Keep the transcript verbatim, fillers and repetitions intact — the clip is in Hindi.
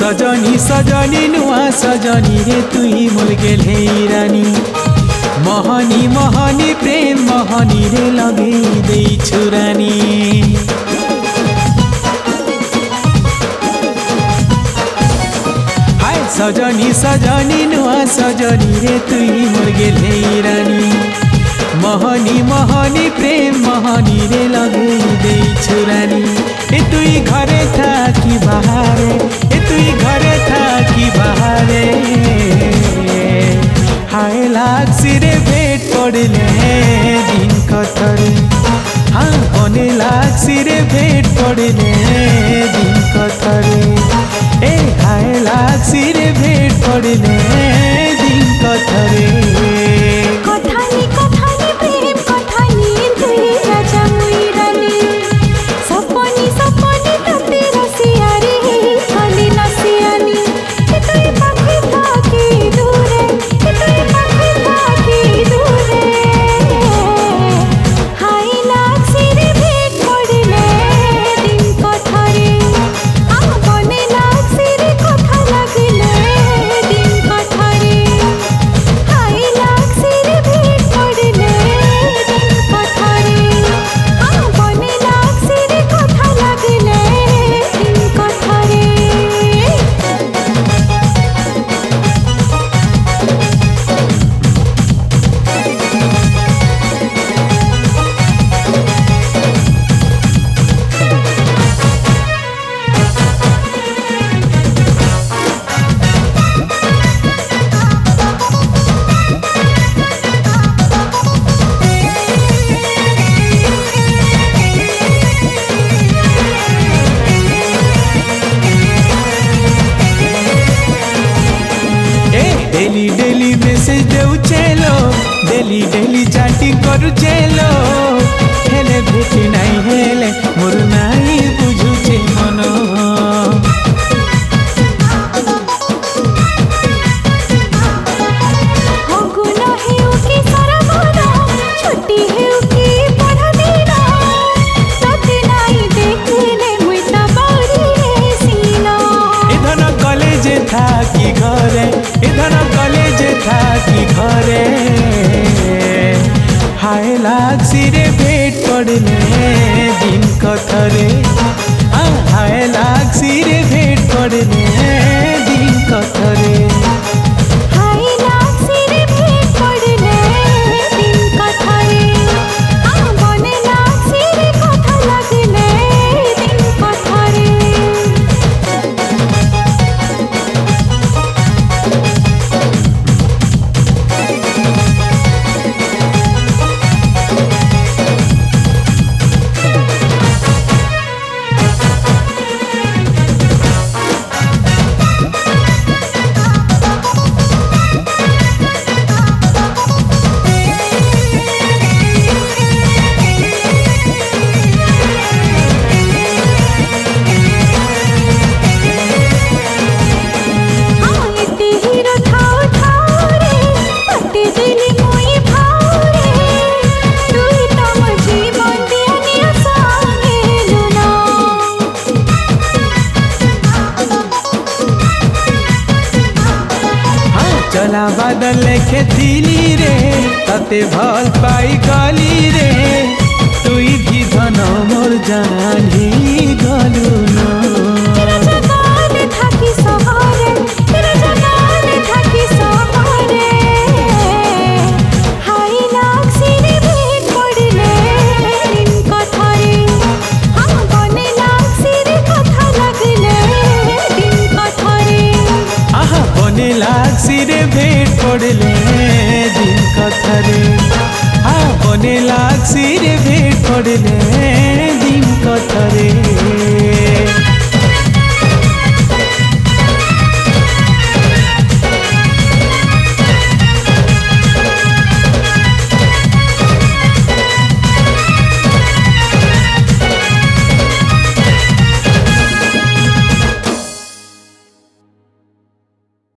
सजनी सजनी नुआ सजनी रे तुई मोर गेले रानी महनी महनी प्रेम महनी रे लगे दे छुरानी हाय सजनी सजनी नुआ सजनी रे तुई मोर गेले रानी महनी महनी प्रेम महनी रे लगे दे छुरानी ए तुई घरे था कि बाहरे ए तुई घरे था कि बाहरे हाय लागसी रे भेट पड़ले दिन कथरे हाँ बने लागसी रे भेट पड़ले दिन कथरे ए हाय लागसी रे भेट पड़ले दिन कथरे डेली डेली मैसेज देउ चेलो डेली डेली चैटिंग करू चेलो हेले भेटी नहीं हेले मोर नहीं बुझुचे मन इधर कॉलेज था कि घरे इधर कॉलेज था कि घरे हाय लागसी रे भेट पड़ले दिन कथरे हाय लागसी रे भेट पड़ले दिन कथरे चला बादल लेखे दिली रे तते भल पाई गली रे तुई भी धन मोर जानी गलु न लागसी रे भेट पड़ले दिन कथरे हाँ बने लागसी रे भेट पड़ले